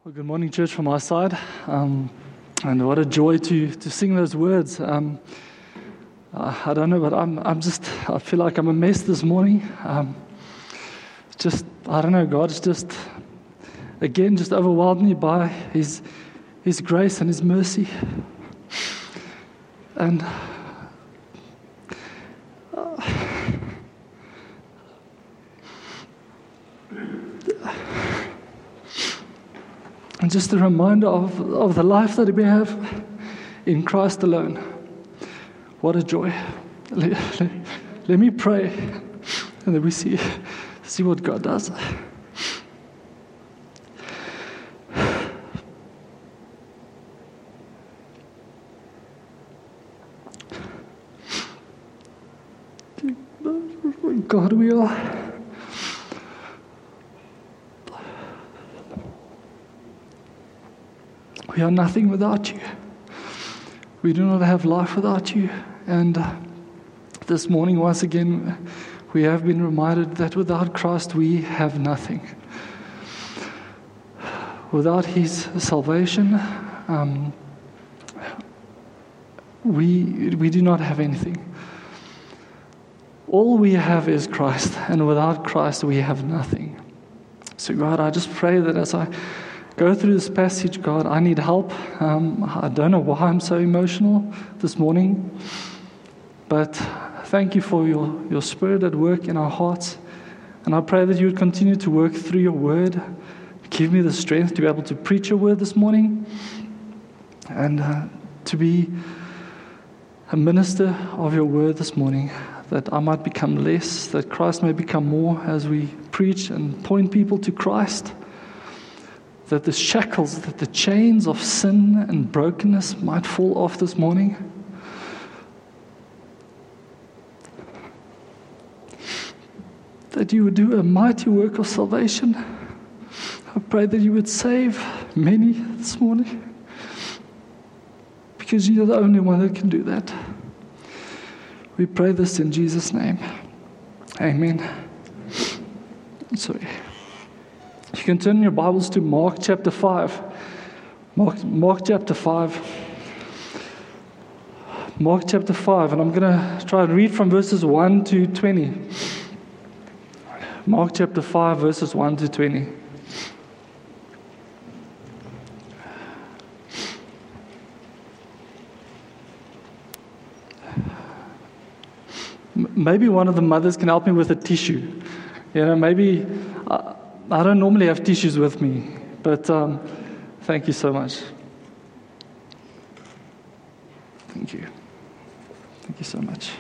Well, good morning, church, from my side. And what a joy to sing those words. I don't know, but I feel like I'm a mess this morning. I don't know, God's just overwhelmed me by His grace and His mercy. And and just a reminder of the life that we have in Christ alone. What a joy. Let me pray, and then we see what God does. God, we are nothing without you. We do not have life without you. And this morning, once again, we have been reminded that without Christ, we have nothing. Without His salvation, we do not have anything. All we have is Christ, and without Christ, we have nothing. So, God, I just pray that as I go through this passage, God, I need help. I don't know why I'm so emotional this morning, but thank you for your Spirit at work in our hearts. And I pray that you would continue to work through your word. Give me the strength to be able to preach your word this morning and to be a minister of your word this morning, that I might become less, that Christ may become more as we preach and point people to Christ. That the shackles, that the chains of sin and brokenness might fall off this morning. That you would do a mighty work of salvation. I pray that you would save many this morning, because you're the only one that can do that. We pray this in Jesus' name. Amen. Sorry. You can turn your Bibles to Mark chapter 5. Mark chapter 5. Mark chapter 5, and I'm going to try and read from verses 1 to 20. Mark chapter 5, verses 1 to 20. Maybe one of the mothers can help me with a tissue. Maybe I don't normally have tissues with me, but thank you so much. Thank you. Thank you so much.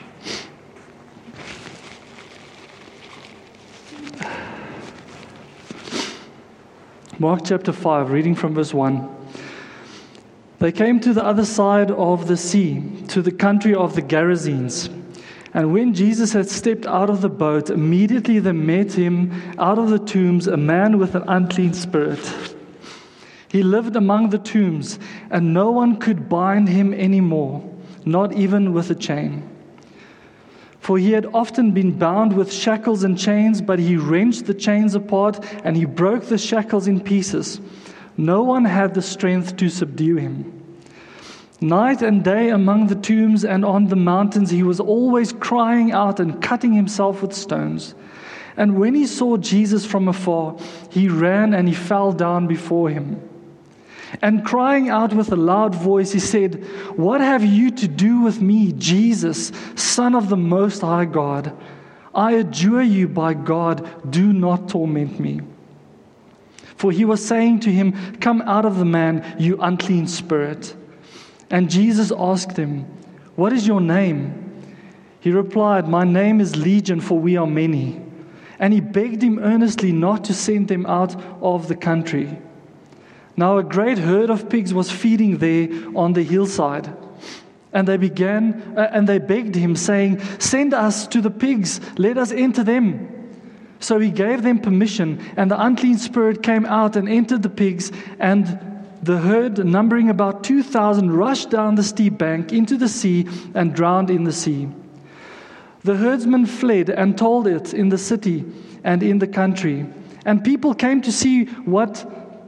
Mark chapter 5, reading from verse 1. They came to the other side of the sea, to the country of the Gerasenes. And when Jesus had stepped out of the boat, immediately there met him out of the tombs a man with an unclean spirit. He lived among the tombs, and no one could bind him anymore, not even with a chain. For he had often been bound with shackles and chains, but he wrenched the chains apart, and he broke the shackles in pieces. No one had the strength to subdue him. Night and day among the tombs and on the mountains, he was always crying out and cutting himself with stones. And when he saw Jesus from afar, he ran and he fell down before him. And crying out with a loud voice, he said, "What have you to do with me, Jesus, Son of the Most High God? I adjure you by God, do not torment me." For he was saying to him, "Come out of the man, you unclean spirit." And Jesus asked him, "What is your name?" He replied, "My name is Legion, for we are many." And he begged him earnestly not to send them out of the country. Now a great herd of pigs was feeding there on the hillside. And they begged him, saying, "Send us to the pigs, let us enter them." So he gave them permission, and the unclean spirit came out and entered the pigs, and the herd, numbering about 2,000, rushed down the steep bank into the sea and drowned in the sea. The herdsmen fled and told it in the city and in the country. And people came to see what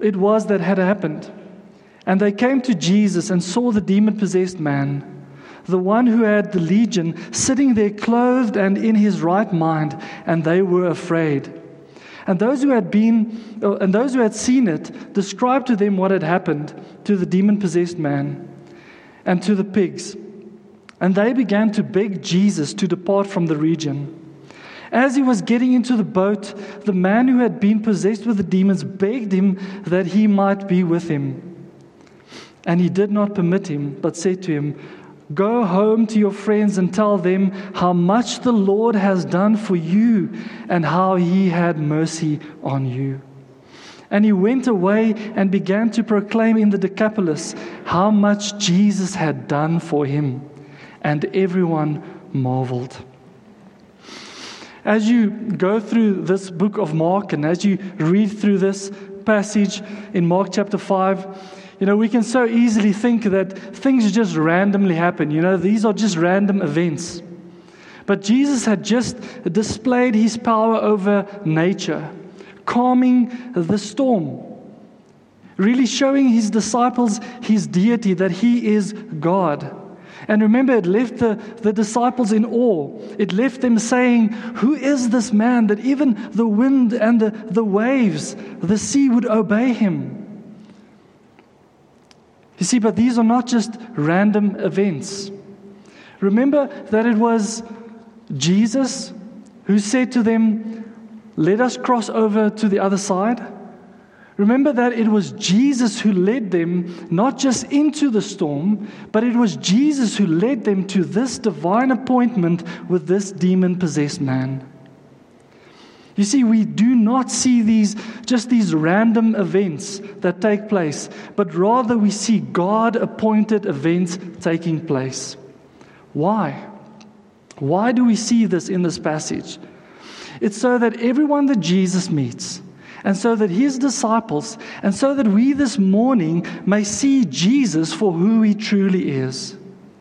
it was that had happened. And they came to Jesus and saw the demon-possessed man, the one who had the legion, sitting there clothed and in his right mind, and they were afraid. And those who had seen it described to them what had happened to the demon-possessed man and to the pigs. And they began to beg Jesus to depart from the region. As he was getting into the boat, the man who had been possessed with the demons begged him that he might be with him. And he did not permit him, but said to him, "Go home to your friends and tell them how much the Lord has done for you and how he had mercy on you." And he went away and began to proclaim in the Decapolis how much Jesus had done for him. And everyone marveled. As you go through this book of Mark and as you read through this passage in Mark chapter 5, we can so easily think that things just randomly happen. These are just random events. But Jesus had just displayed his power over nature, calming the storm, really showing his disciples his deity, that he is God. And remember, it left the disciples in awe. It left them saying, "Who is this man that even the wind and the waves, the sea would obey him?" You see, but these are not just random events. Remember that it was Jesus who said to them, "Let us cross over to the other side." Remember that it was Jesus who led them not just into the storm, but it was Jesus who led them to this divine appointment with this demon-possessed man. You see, we do not see these random events that take place, but rather we see God-appointed events taking place. Why? Why do we see this in this passage? It's so that everyone that Jesus meets, and so that his disciples, and so that we this morning may see Jesus for who he truly is.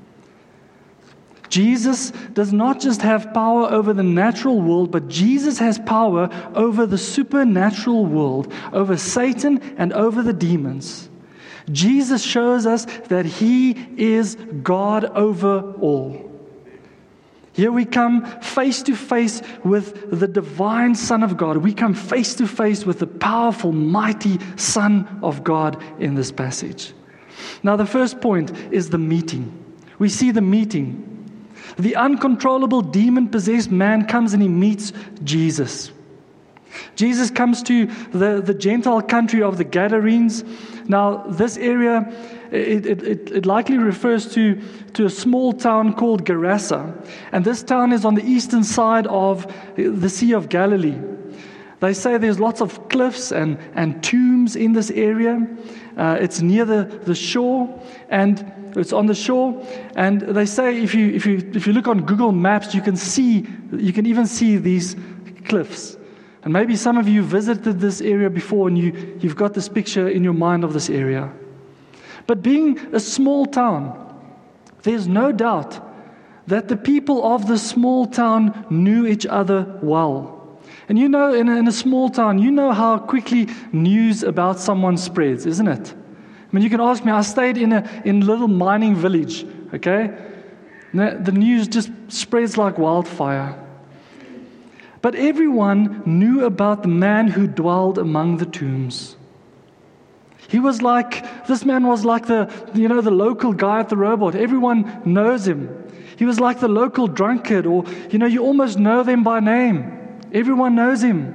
Jesus does not just have power over the natural world, but Jesus has power over the supernatural world, over Satan and over the demons. Jesus shows us that he is God over all. Here we come face to face with the divine Son of God. We come face to face with the powerful, mighty Son of God in this passage. Now, the first point is the meeting. We see the meeting. The uncontrollable demon-possessed man comes and he meets Jesus. Jesus comes to the Gentile country of the Gadarenes. Now, this area, it likely refers to a small town called Gerasa. And this town is on the eastern side of the Sea of Galilee. They say there's lots of cliffs and tombs in this area. It's near the shore, and it's on the shore. And they say if you look on Google Maps, you can even see these cliffs. And maybe some of you visited this area before, and you've got this picture in your mind of this area. But being a small town, there's no doubt that the people of this small town knew each other well. And in a small town, you know how quickly news about someone spreads, isn't it? I mean, you can ask me, I stayed in a little mining village, okay? The news just spreads like wildfire. But everyone knew about the man who dwelled among the tombs. This man was like the local guy at the robot. Everyone knows him. He was like the local drunkard, or, you almost know them by name. Everyone knows him.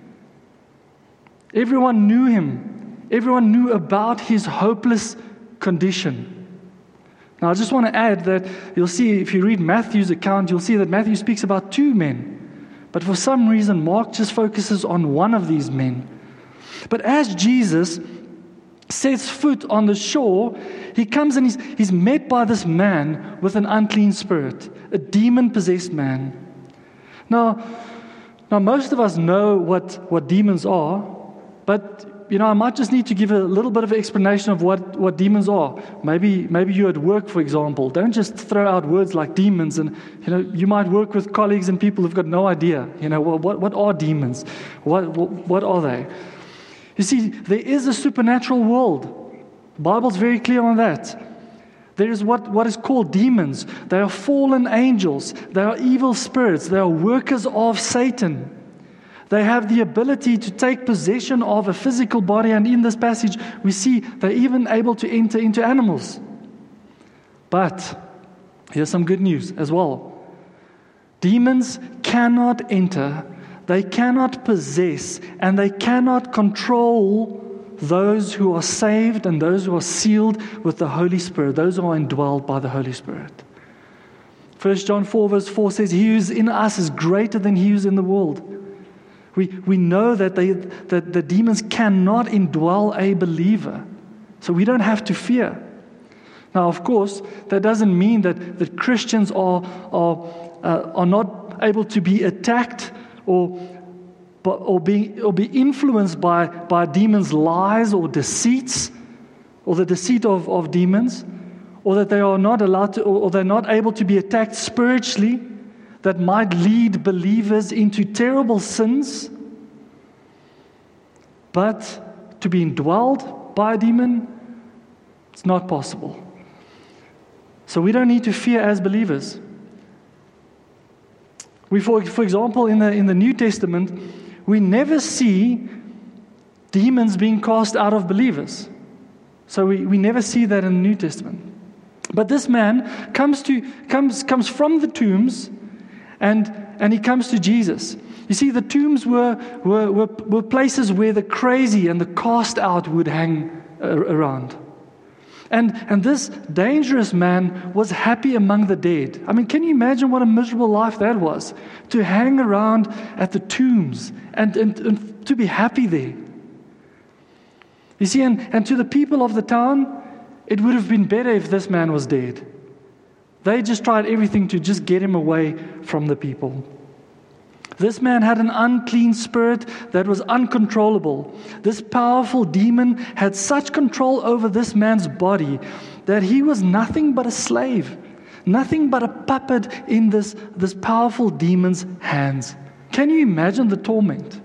Everyone knew him. Everyone knew about his hopeless condition. Now, I just want to add that you'll see, if you read Matthew's account, you'll see that Matthew speaks about two men. But for some reason, Mark just focuses on one of these men. But as Jesus sets foot on the shore, he comes and he's met by this man with an unclean spirit, a demon-possessed man. Now, most of us know what demons are, but I might just need to give a little bit of an explanation of what demons are. Maybe you're at work, for example. Don't just throw out words like demons, and you might work with colleagues and people who've got no idea. What are demons? What are they? You see, there is a supernatural world. The Bible's very clear on that. There is what is called demons. They are fallen angels. They are evil spirits. They are workers of Satan. They have the ability to take possession of a physical body, and in this passage we see they're even able to enter into animals. But here's some good news as well. Demons cannot enter, they cannot possess, and they cannot control those who are saved and those who are sealed with the Holy Spirit, those who are indwelled by the Holy Spirit. 1 John 4 verse 4 says, He who is in us is greater than he who is in the world. We know that the demons cannot indwell a believer. So we don't have to fear. Now, of course, that doesn't mean that Christians are not able to be attacked or be influenced by demons' lies or deceits, or the deceit of demons, or that they are not allowed to, or they're not able to be attacked spiritually, that might lead believers into terrible sins. But to be indwelled by a demon, it's not possible. So we don't need to fear as believers. For example, in the New Testament, we never see demons being cast out of believers. So we never see that in the New Testament. But this man comes from the tombs, and he comes to Jesus. You see, the tombs were places where the crazy and the cast out would hang around. And this dangerous man was happy among the dead. I mean, can you imagine what a miserable life that was? To hang around at the tombs and to be happy there. You see, and to the people of the town, it would have been better if this man was dead. They just tried everything to just get him away from the people. This man had an unclean spirit that was uncontrollable. This powerful demon had such control over this man's body that he was nothing but a slave, nothing but a puppet in this powerful demon's hands. Can you imagine the torment?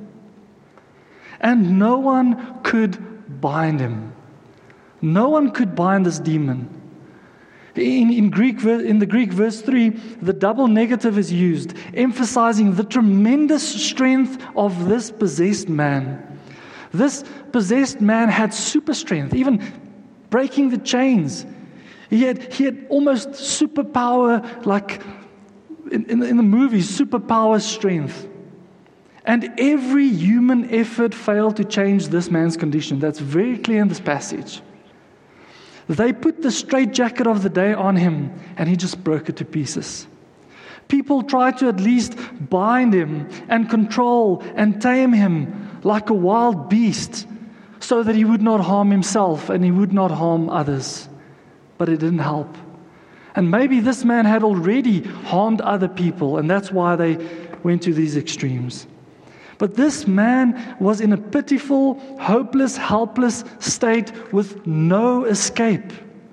And no one could bind him. No one could bind this demon. In the Greek verse 3, the double negative is used, emphasizing the tremendous strength of this possessed man. This possessed man had super strength, even breaking the chains. He had almost superpower, like in the movies, superpower strength. And every human effort failed to change this man's condition. That's very clear in this passage. They put the straitjacket of the day on him, and he just broke it to pieces. People tried to at least bind him and control and tame him like a wild beast so that he would not harm himself and he would not harm others. But it didn't help. And maybe this man had already harmed other people, and that's why they went to these extremes. But this man was in a pitiful, hopeless, helpless state with no escape.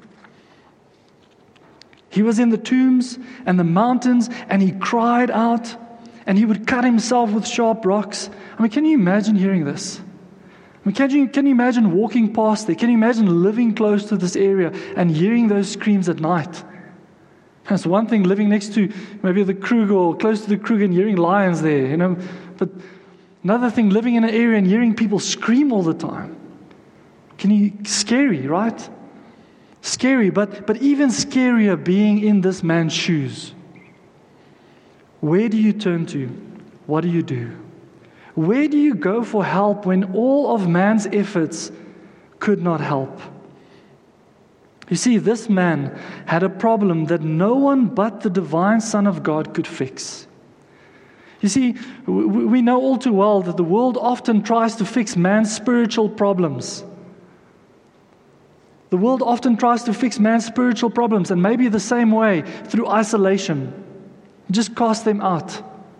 He was in the tombs and the mountains, and he cried out, and he would cut himself with sharp rocks. I mean, can you imagine hearing this? I mean, can you imagine walking past there? Can you imagine living close to this area and hearing those screams at night? It's one thing living next to maybe the Kruger or close to the Kruger and hearing lions there, but another thing, living in an area and hearing people scream all the time. Scary, right? Scary, but even scarier being in this man's shoes. Where do you turn to? What do you do? Where do you go for help when all of man's efforts could not help? You see, this man had a problem that no one but the divine Son of God could fix. You see, we know all too well that the world often tries to fix man's spiritual problems. The world often tries to fix man's spiritual problems, and maybe the same way, through isolation. Just cast them out.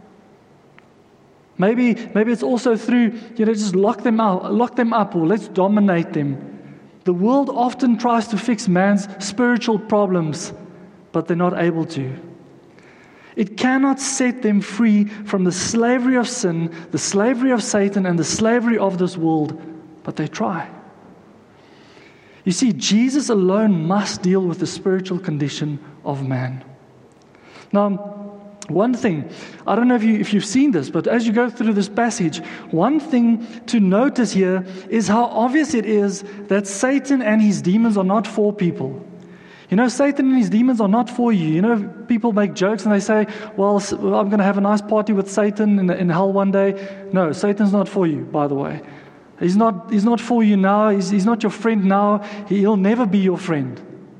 Maybe it's also through, just lock them up, or let's dominate them. The world often tries to fix man's spiritual problems, but they're not able to. It cannot set them free from the slavery of sin, the slavery of Satan, and the slavery of this world, but they try. You see, Jesus alone must deal with the spiritual condition of man. Now, one thing, I don't know if you've seen this, but as you go through this passage, one thing to notice here is how obvious it is that Satan and his demons are not for people. You know, Satan and his demons are not for you. You know, people make jokes and they say, well, I'm going to have a nice party with Satan in hell one day. No, Satan's not for you, by the way. He's not for you now. He's not your friend now. He'll never be your friend.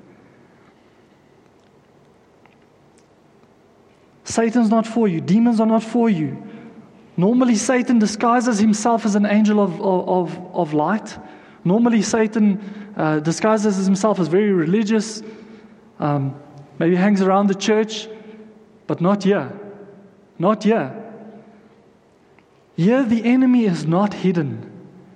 Satan's not for you. Demons are not for you. Normally, Satan disguises himself as an angel of light. Normally, Satan disguises himself as very religious. Maybe hangs around the church, but not here. Not here. Here, the enemy is not hidden.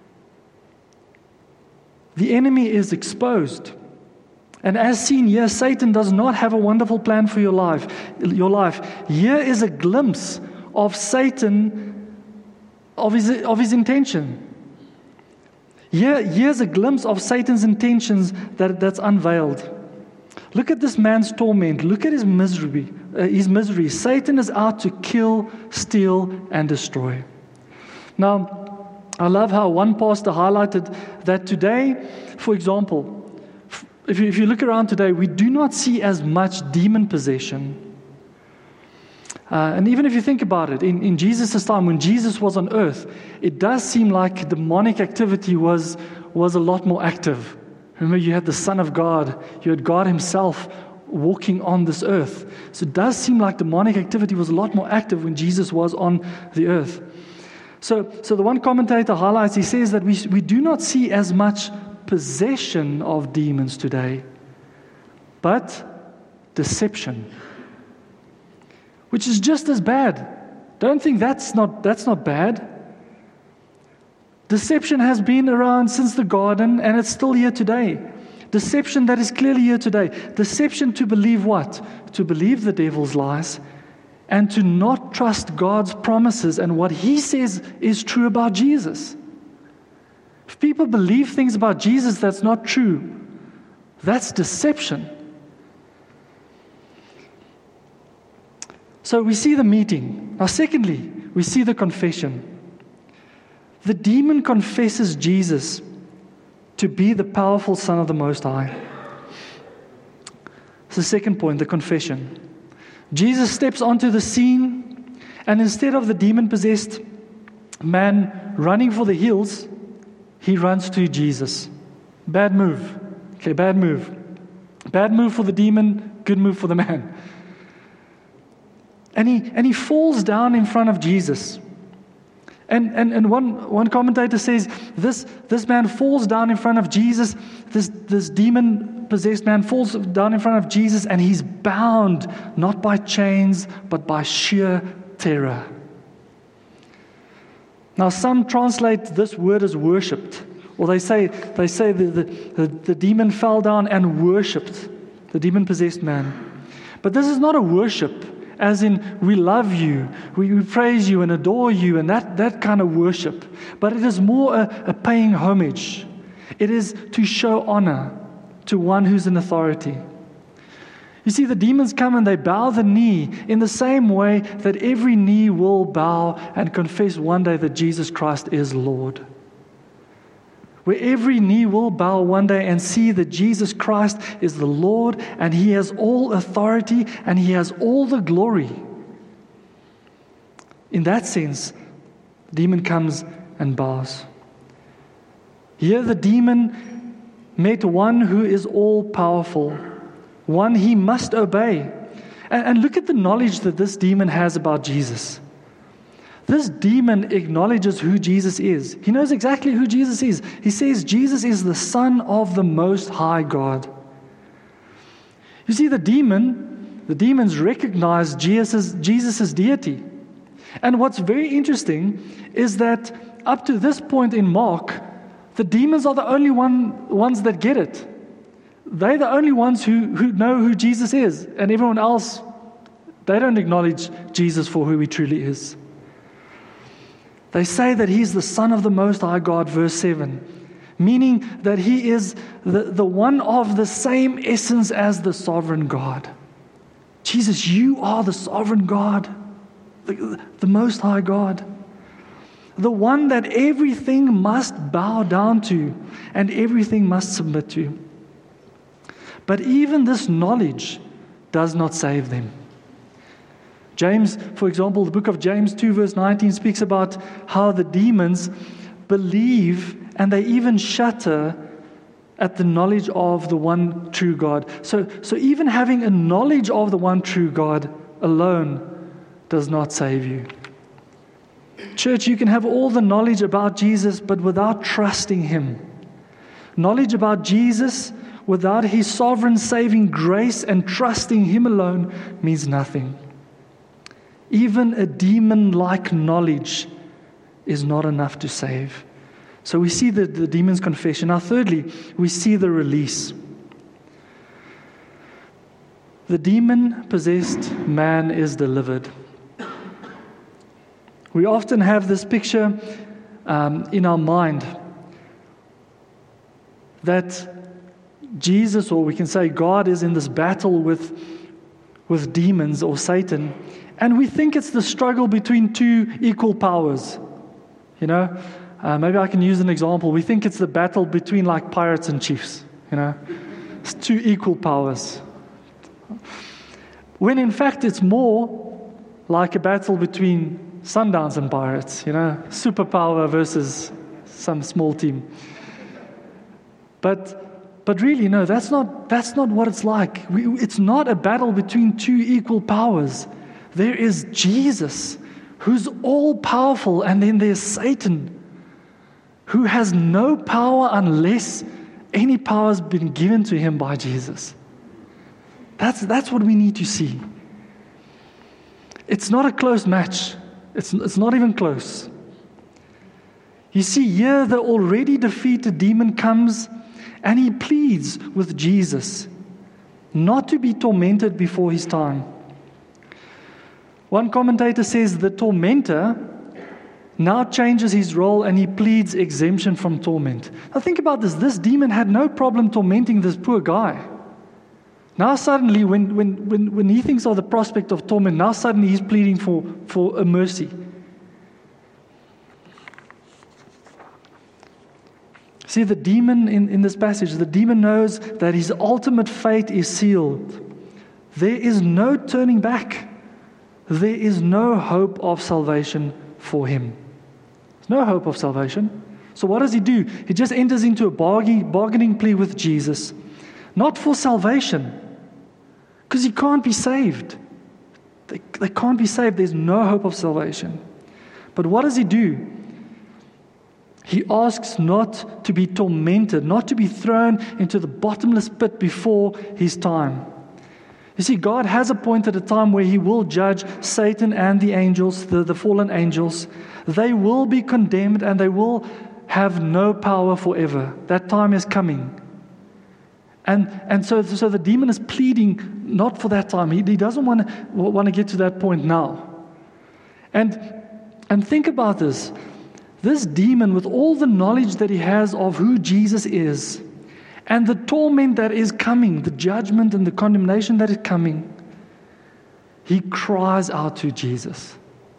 The enemy is exposed. And as seen here, Satan does not have a wonderful plan for your life. Here is a glimpse of Satan, of his intention. Here's a glimpse of Satan's intentions that's unveiled. Look at this man's torment. Look at his misery. Satan is out to kill, steal, and destroy. Now, I love how one pastor highlighted that today, for example, if you look around today, we do not see as much demon possession. And even if you think about it, in Jesus' time, when Jesus was on earth, it does seem like demonic activity was a lot more active. Remember, you had the Son of God, you had God Himself walking on this earth. So it does seem like demonic activity was a lot more active when Jesus was on the earth. So the one commentator highlights, he says that we do not see as much possession of demons today, but deception, which is just as bad. Don't think that's not bad. Deception has been around since the garden, and it's still here today. Deception that is clearly here today. Deception to believe what? To believe the devil's lies, and to not trust God's promises and what He says is true about Jesus. If people believe things about Jesus that's not true, that's deception. So we see the meeting. Now, secondly, we see the confession. The demon confesses Jesus to be the powerful Son of the Most High. It's the second point, the confession. Jesus steps onto the scene, and instead of the demon-possessed man running for the hills, he runs to Jesus. Bad move. Okay, bad move. Bad move for the demon, good move for the man. And he falls down in front of Jesus. And one commentator says this man falls down in front of Jesus. This demon-possessed man falls down in front of Jesus, and he's bound not by chains but by sheer terror. Now, some translate this word as worshipped, or they say the demon fell down and worshipped the demon-possessed man. But this is not a worship, as in we love you, we praise you and adore you, and that kind of worship. But it is more a paying homage. It is to show honor to one who's in authority. You see, the demons come and they bow the knee in the same way that every knee will bow and confess one day that Jesus Christ is Lord. Where every knee will bow one day and see that Jesus Christ is the Lord, and He has all authority and He has all the glory. In that sense, the demon comes and bows. Here the demon met one who is all-powerful, one he must obey. And look at the knowledge that this demon has about Jesus. This demon acknowledges who Jesus is. He knows exactly who Jesus is. He says Jesus is the Son of the Most High God. You see, the demons recognize Jesus' deity. And what's very interesting is that up to this point in Mark, the demons are the only ones that get it. They're the only ones who know who Jesus is. And everyone else, they don't acknowledge Jesus for who He truly is. They say that He's the Son of the Most High God, verse 7. meaning that He is the one of the same essence as the sovereign God. Jesus, you are the sovereign God, the Most High God, the one that everything must bow down to and everything must submit to. But even this knowledge does not save them. James, for example, the book of James 2 verse 19 speaks about how the demons believe and they even shudder at the knowledge of the one true God. So even having a knowledge of the one true God alone does not save you. Church, you can have all the knowledge about Jesus, but without trusting Him. Knowledge about Jesus without His sovereign saving grace and trusting Him alone means nothing. Even a demon-like knowledge is not enough to save. So we see the demon's confession. Now thirdly, we see the release. The demon-possessed man is delivered. We often have this picture in our mind that Jesus, or we can say God, is in this battle with demons or Satan, and we think it's the struggle between two equal powers. Maybe I can use an example. We think it's the battle between like pirates and chiefs. It's two equal powers. When in fact it's more like a battle between Sundowns and pirates. Superpower versus some small team. But really, no, that's not what it's like. It's not a battle between two equal powers. There is Jesus, who's all-powerful, and then there's Satan, who has no power unless any power has been given to him by Jesus. That's what we need to see. It's not a close match. It's not even close. You see, here the already defeated demon comes and he pleads with Jesus not to be tormented before his time. One commentator says the tormentor now changes his role and he pleads exemption from torment. Now think about this. This demon had no problem tormenting this poor guy. Now suddenly, when he thinks of the prospect of torment, now suddenly he's pleading for a mercy. See, the demon in this passage, the demon knows that his ultimate fate is sealed. There is no turning back. There is no hope of salvation for him. There's no hope of salvation. So what does he do? He just enters into a bargaining plea with Jesus. Not for salvation, because he can't be saved. They can't be saved. There's no hope of salvation. But what does he do? He asks not to be tormented, not to be thrown into the bottomless pit before his time. You see, God has appointed a time where He will judge Satan and the angels, the fallen angels. They will be condemned and they will have no power forever. That time is coming. And so the demon is pleading not for that time. He doesn't want to get to that point now. And think about this. This demon, with all the knowledge that he has of who Jesus is, and the torment that is coming, the judgment and the condemnation that is coming, he cries out to Jesus.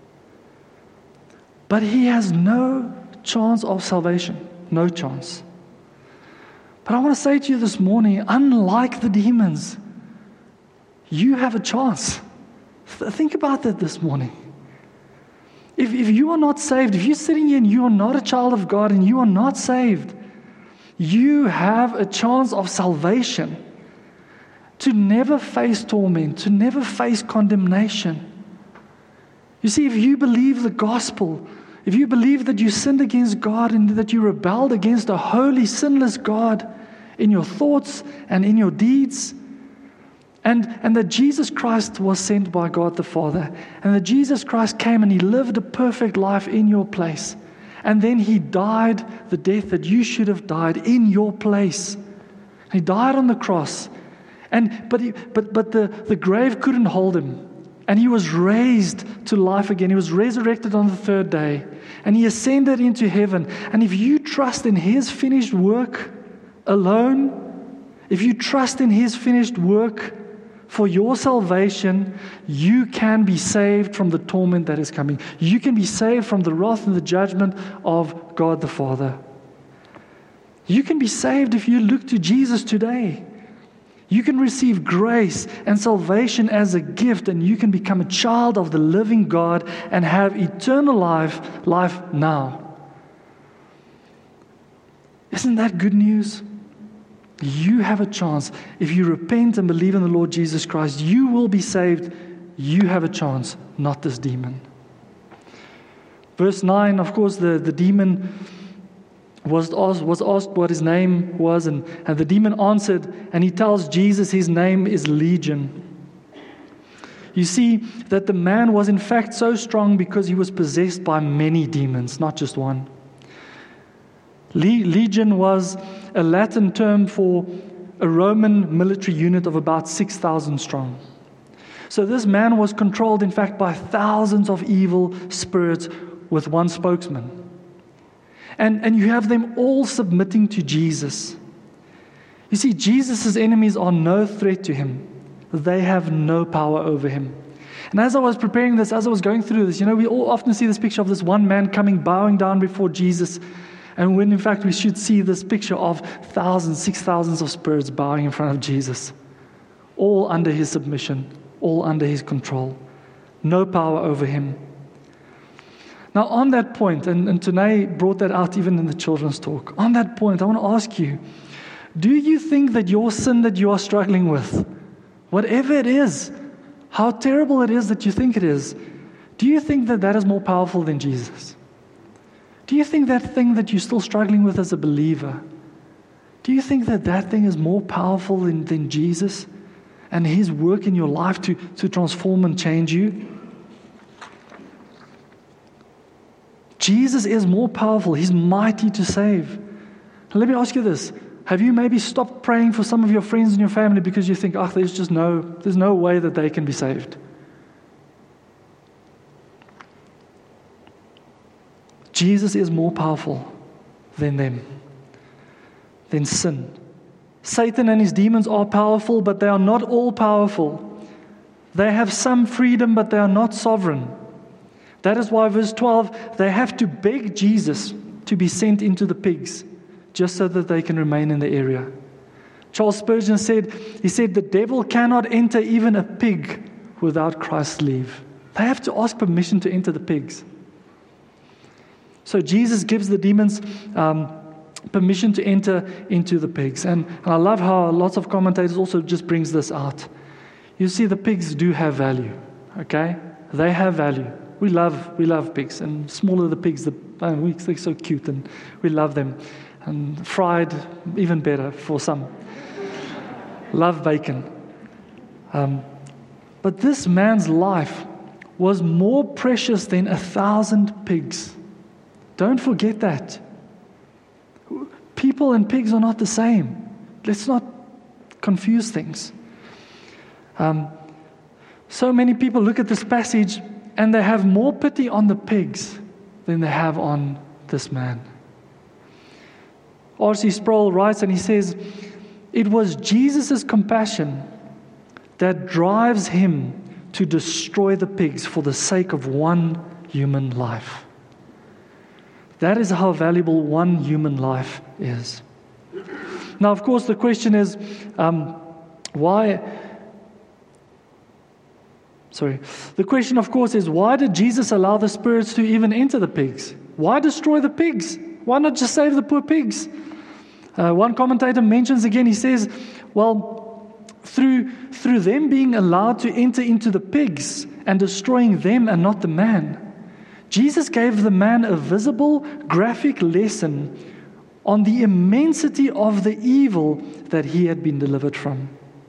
But he has no chance of salvation. No chance. But I want to say to you this morning, unlike the demons, you have a chance. Think about that this morning. If you are not saved, if you're sitting here and you are not a child of God and you are not saved, you have a chance of salvation, to never face torment, to never face condemnation. You see, if you believe the gospel, if you believe that you sinned against God and that you rebelled against a holy, sinless God in your thoughts and in your deeds, and that Jesus Christ was sent by God the Father, and that Jesus Christ came and He lived a perfect life in your place, and then He died the death that you should have died in your place. He died on the cross, but the grave couldn't hold Him. And he was raised to life again. He was resurrected on the third day. And he ascended into heaven. And if you trust in his finished work alone, if you trust in his finished work for your salvation, you can be saved from the torment that is coming. You can be saved from the wrath and the judgment of God the Father. You can be saved if you look to Jesus today. You can receive grace and salvation as a gift, and you can become a child of the living God and have eternal life now. Isn't that good news? You have a chance. If you repent and believe in the Lord Jesus Christ, you will be saved. You have a chance, not this demon. Verse 9, of course, the demon was asked what his name was, and the demon answered, and he tells Jesus his name is Legion. You see that the man was in fact so strong because he was possessed by many demons, not just one. Legion was a Latin term for a Roman military unit of about 6,000 strong. So this man was controlled, in fact, by thousands of evil spirits with one spokesman. And you have them all submitting to Jesus. You see, Jesus' enemies are no threat to him. They have no power over him. And as I was preparing this, as I was going through this, we all often see this picture of this one man coming, bowing down before Jesus. And when in fact we should see this picture of thousands, 6,000 of spirits bowing in front of Jesus. All under his submission, all under his control. No power over him. Now on that point, and Tanay brought that out even in the children's talk. On that point, I want to ask you, do you think that your sin that you are struggling with, whatever it is, how terrible it is that you think it is, do you think that that is more powerful than Jesus? Do you think that thing that you're still struggling with as a believer, do you think that that thing is more powerful than Jesus and his work in your life to transform and change you? Jesus is more powerful. He's mighty to save. Now, let me ask you this. Have you maybe stopped praying for some of your friends and your family because you think, there's no way that they can be saved? Jesus is more powerful than them, than sin. Satan and his demons are powerful, but they are not all powerful. They have some freedom, but they are not sovereign. That is why verse 12, they have to beg Jesus to be sent into the pigs, just so that they can remain in the area. Charles Spurgeon said, the devil cannot enter even a pig without Christ's leave. They have to ask permission to enter the pigs. So Jesus gives the demons permission to enter into the pigs. And I love how lots of commentators also just brings this out. You see, the pigs do have value, okay? They have value. We love pigs, and smaller the pigs, they're so cute, and we love them. And fried, even better for some. Love bacon. But this man's life was more precious than 1,000 pigs. Don't forget that. People and pigs are not the same. Let's not confuse things. So many people look at this passage and they have more pity on the pigs than they have on this man. R.C. Sproul writes, and he says, it was Jesus' compassion that drives him to destroy the pigs for the sake of one human life. That is how valuable one human life is. Now, of course, the question is, why? The question, of course, is why did Jesus allow the spirits to even enter the pigs? Why destroy the pigs? Why not just save the poor pigs? One commentator mentions again, he says, well, through them being allowed to enter into the pigs and destroying them and not the man, Jesus gave the man a visible, graphic lesson on the immensity of the evil that he had been delivered from.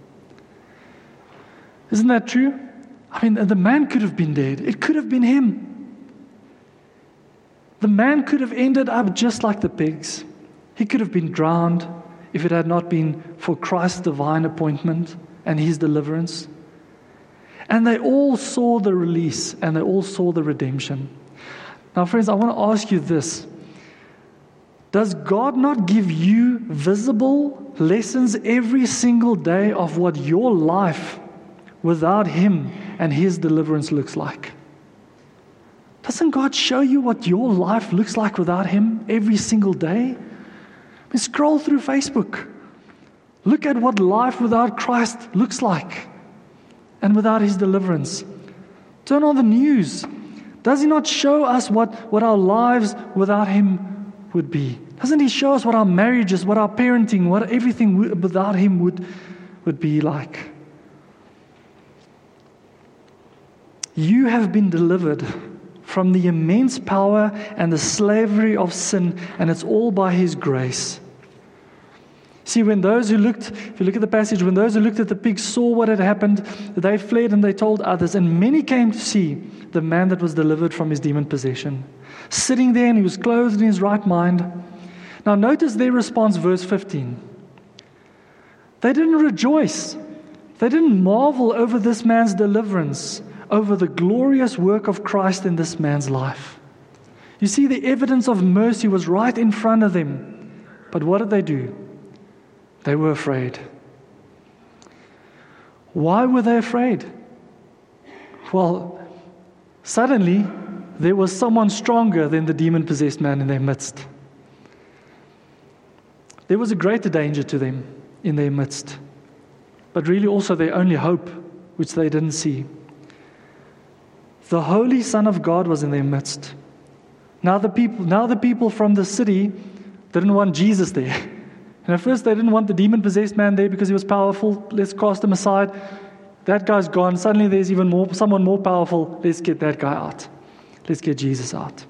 Isn't that true? I mean, the man could have been dead. It could have been him. The man could have ended up just like the pigs. He could have been drowned if it had not been for Christ's divine appointment and his deliverance. And they all saw the release, and they all saw the redemption. Now, friends, I want to ask you this. Does God not give you visible lessons every single day of what your life without Him and His deliverance looks like? Doesn't God show you what your life looks like without Him every single day? Scroll through Facebook. Look at what life without Christ looks like and without His deliverance. Turn on the news. Does He not show us what our lives without Him would be? Doesn't He show us what our marriages, what our parenting, what everything without Him would be like? You have been delivered from the immense power and the slavery of sin, and it's all by His grace. See, when those who looked, if you look at the passage, when those who looked at the pigs saw what had happened, they fled and they told others, and many came to see the man that was delivered from his demon possession. Sitting there, and he was clothed in his right mind. Now notice their response, verse 15. They didn't rejoice. They didn't marvel over this man's deliverance, over the glorious work of Christ in this man's life. You see, the evidence of mercy was right in front of them. But what did they do? They were afraid. Why were they afraid? Well, suddenly, there was someone stronger than the demon-possessed man in their midst. There was a greater danger to them in their midst, but really also their only hope, which they didn't see. The Holy Son of God was in their midst. Now the people from the city didn't want Jesus there. And at first they didn't want the demon-possessed man there because he was powerful. Let's cast him aside. That guy's gone. Suddenly there's someone more powerful. Let's get that guy out. Let's get Jesus out.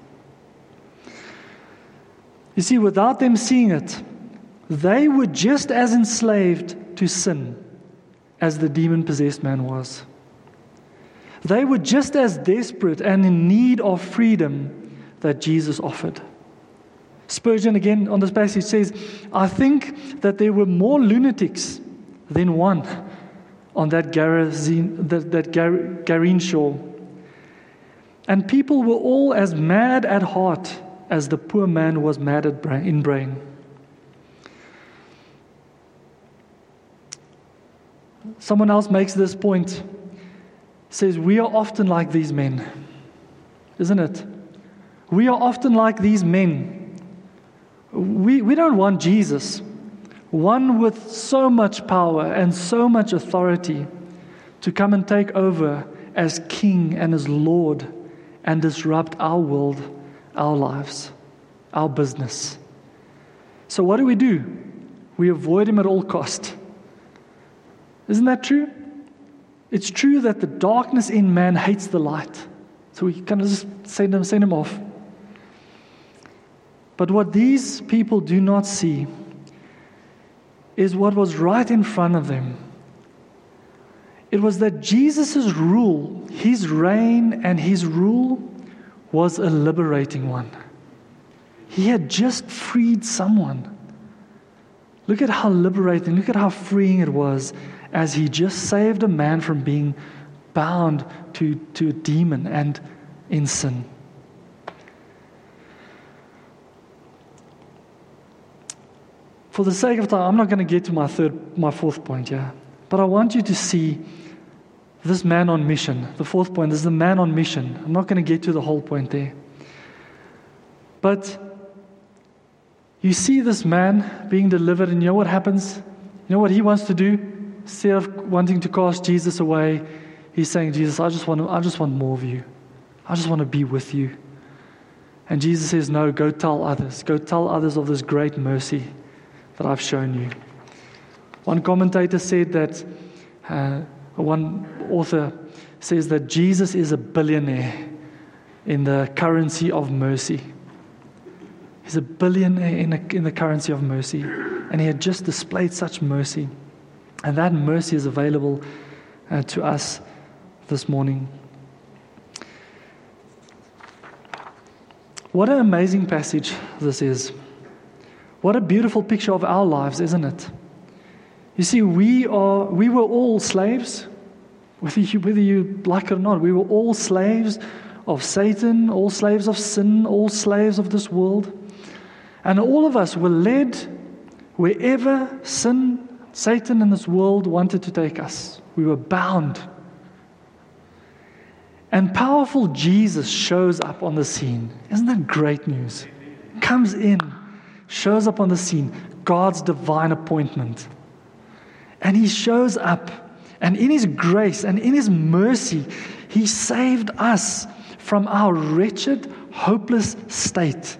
You see, without them seeing it, they were just as enslaved to sin as the demon-possessed man was. They were just as desperate and in need of freedom that Jesus offered. Spurgeon, again, on this passage says, I think that there were more lunatics than one on that Gerene shore. And people were all as mad at heart as the poor man was mad in brain. Someone else makes this point, says, we are often like these men, isn't it? We are often like these men. We don't want Jesus, one with so much power and so much authority, to come and take over as King and as Lord and disrupt our world, our lives, our business. So what do? We avoid Him at all cost. Isn't that true? It's true that the darkness in man hates the light. So we kind of just send him off. But what these people do not see is what was right in front of them. It was that Jesus' rule, His reign and His rule, was a liberating one. He had just freed someone. Look at how liberating, look at how freeing it was as He just saved a man from being bound to a demon and in sin. For the sake of time, I'm not going to get to my fourth point here. But I want you to see this man on mission. The fourth point is the man on mission. I'm not going to get to the whole point there. But you see this man being delivered, and you know what happens? You know what he wants to do? Instead of wanting to cast Jesus away, he's saying, Jesus, I just want more of you. I just want to be with you. And Jesus says, no, go tell others. Go tell others of this great mercy that I've shown you. One commentator said that, one author says that Jesus is a billionaire in the currency of mercy. He's a billionaire in the currency of mercy. And He had just displayed such mercy. And that mercy is available to us this morning. What an amazing passage this is. What a beautiful picture of our lives, isn't it? You see, we were all slaves. Whether you like it or not, we were all slaves of Satan, all slaves of sin, all slaves of this world. And all of us were led wherever sin, Satan, and this world wanted to take us. We were bound. And powerful Jesus shows up on the scene. Isn't that great news? Comes in, shows up on the scene, God's divine appointment. And he shows up, and in his grace and in his mercy, he saved us from our wretched, hopeless state.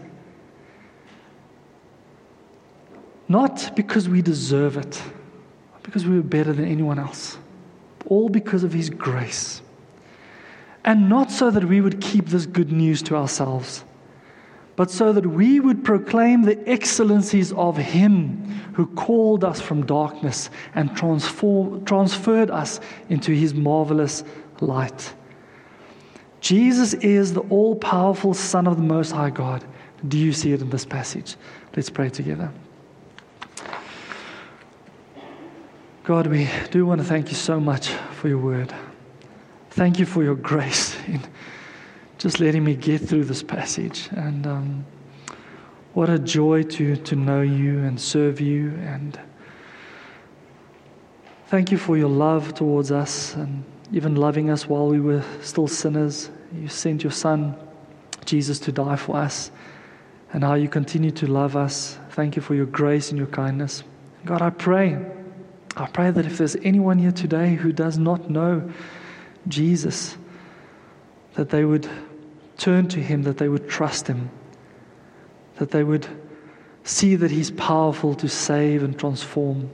Not because we deserve it, not because we were better than anyone else, all because of his grace. And not so that we would keep this good news to ourselves, but so that we would proclaim the excellencies of him who called us from darkness and transferred us into his marvelous light. Jesus is the all-powerful Son of the Most High God. Do you see it in this passage? Let's pray together. God, we do want to thank you so much for your word. Thank you for your grace in just letting me get through this passage. And what a joy to know you and serve you. And thank you for your love towards us, and even loving us while we were still sinners. You sent your Son, Jesus, to die for us, and how you continue to love us. Thank you for your grace and your kindness. God, I pray that if there's anyone here today who does not know Jesus, that they would turn to him, that they would trust him, that they would see that he's powerful to save and transform.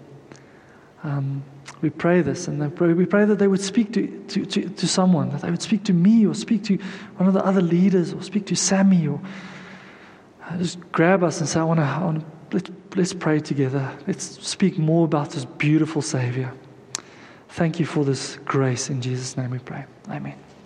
We pray this, and we pray that they would speak to someone, that they would speak to me, or speak to one of the other leaders, or speak to Sammy, or just grab us and say, let's pray together. Let's speak more about this beautiful Savior. Thank you for this grace. In Jesus' name we pray. Amen.